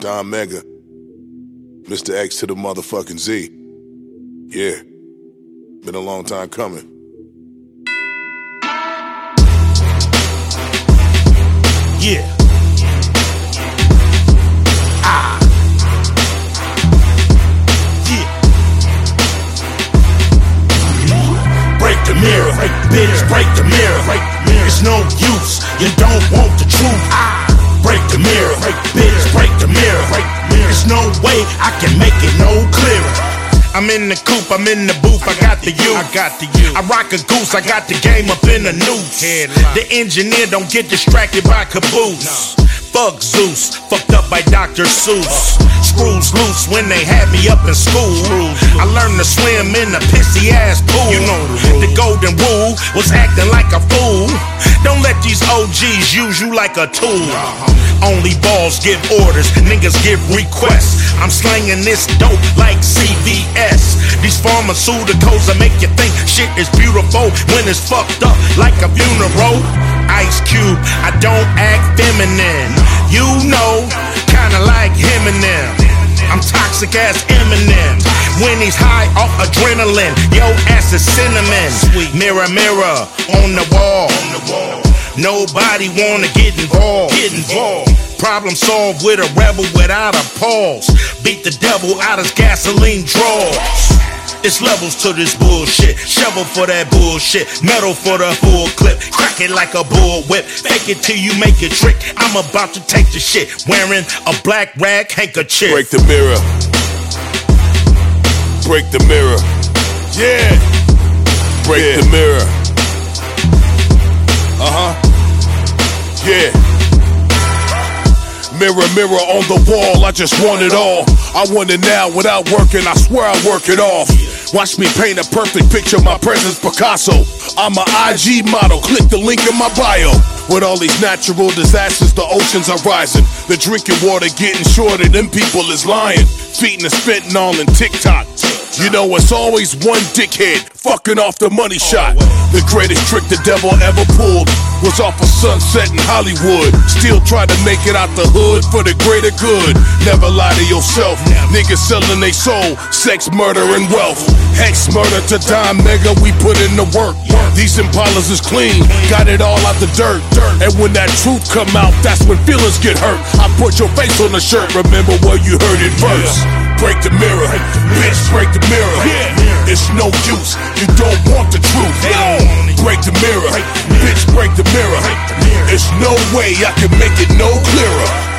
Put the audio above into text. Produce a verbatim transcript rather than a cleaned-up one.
Don Mega, Mister X to the motherfucking Z. Yeah, been a long time coming. Yeah. Ah. Yeah. Break the mirror, break, bitch, break the mirror. Break the mirror. It's no use, you don't want the truth. Ah. Break the mirror, break, bitch, break the mirror. Break the mirror. There's no way I can make it no clearer. I'm in the coop, I'm in the booth, I got the youth. I got the youth. I rock a goose, I got the game up in the noose. The engineer don't get distracted by caboose. No. Fuck Zeus, fucked up by Doctor Seuss. Screws loose when they had me up in school. I learned to swim in the pissy ass pool. You know the, the golden rule was acting like a fool. Don't let these O Gs use you like a tool. Only balls give orders, niggas give requests. I'm slanging this dope like C V S. These pharmaceuticals that make you think shit is beautiful when it's fucked up like a funeral. Ice Cube, I don't act feminine. You know, kinda like him and them. I'm toxic as Eminem. When he's high off adrenaline, yo ass is cinnamon. Sweet. Mirror, mirror on the wall. Nobody wanna get involved. Get involved. Problem solved with a rebel without a pause. Beat the devil out his gasoline drawers. It's levels to this bullshit. Shovel for that bullshit. Metal for the full clip. Crack it like a bull whip. Fake it till you make a trick. I'm about to take the shit. Wearing a black rag handkerchief. Break the mirror. Break the mirror. Yeah. Break yeah. the mirror. Uh-huh. Yeah. Mirror, mirror on the wall, I just want it all. I want it now without working, I swear I work it off. Watch me paint a perfect picture, my presence Picasso. I'm a I G model, click the link in my bio. With all these natural disasters, the oceans are rising. The drinking water getting shorter, them people is lying. Feeding the fentanyl and TikTok. You know it's always one dickhead fucking off the money shot. The greatest trick the devil ever pulled was off a Sunset in Hollywood. Still try to make it out the hood for the greater good. Never lie to yourself. Niggas selling they soul, sex, murder, and wealth. Hex murder to Don Mega, we put in the work. These Impalas is clean, got it all out the dirt. And when that truth come out, that's when feelings get hurt. I put your face on the shirt, remember where you heard it first. Break the mirror, bitch, break the mirror. It's no use, you don't want the truth. Break the mirror, bitch, break the mirror. There's no way I can make it no clearer.